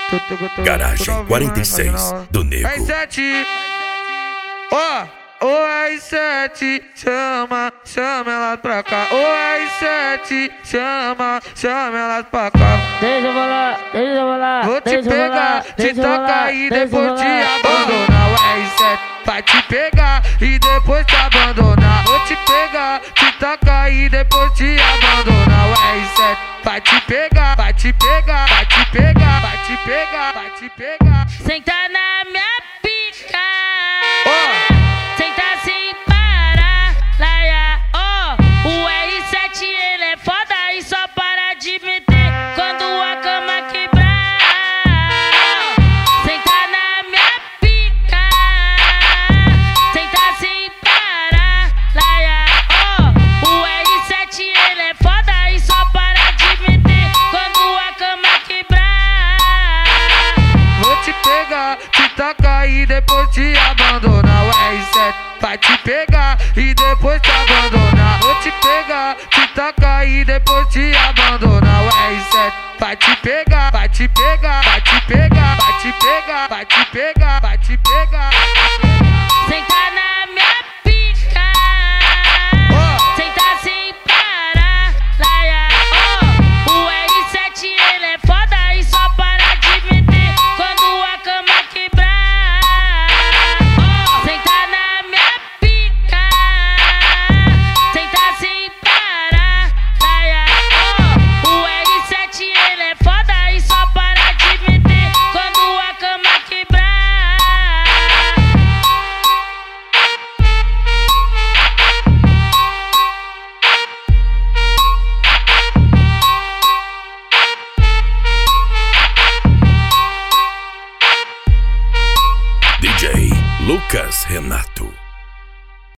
Garagem 46 do Nego. R7, ó, o R7 chama ela pra cá. O R7 chama ela pra cá. Deixa eu falar. Vou te pegar, te tocar e depois te abandonar. O R7 vai te pegar e depois te abandonar. Vou te pegar, te tocar e depois te abandonar. O R7 vai te pegar, vai te pegar, vai te pegar, vai te pegar, vai te pegar. Senta na minha pica. Ó, Senta sem parar. Laia, ó. O R7 ele é foda e só para de meter quando a cama quebrar. Senta na minha pica. Senta sem parar. Laia, ó. O R7 ele é foda e só para de meter quando a cama quebrar. vou te pegar, te tocar e depois te abandonar. O R7 vai te pegar e depois te abandonar. Vou te pegar, te tocar e depois te abandonar. O R7 vai te pegar, vai te pegar, vai te pegar, vai te pegar, vai te pegar, vai te pegar. Senta na minha pica. Ó, Senta sem parar. Laia, ó. O R7 ele é foda e só para de meter quando a cama quebrar. Ó, senta na minha pica. Senta sem parar. Laia, ó. O R7 ele é foda e só para de meter quando a cama quebrar. DJ Lucas Renato.